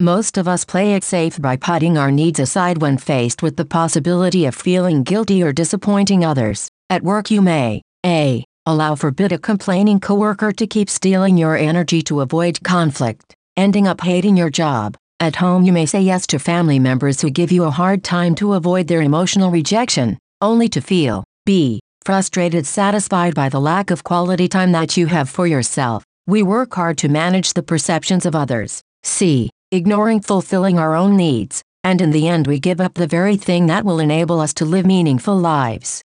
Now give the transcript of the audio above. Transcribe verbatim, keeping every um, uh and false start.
Most of us play it safe by putting our needs aside when faced with the possibility of feeling guilty or disappointing others. At work you may A. Allow for bit a complaining coworker to keep stealing your energy to avoid conflict, ending up hating your job. At home you may say yes to family members who give you a hard time to avoid their emotional rejection, only to feel B. Frustrated satisfied by the lack of quality time that you have for yourself. We work hard to manage the perceptions of others. C. Ignoring fulfilling our own needs, and in the end we give up the very thing that will enable us to live meaningful lives.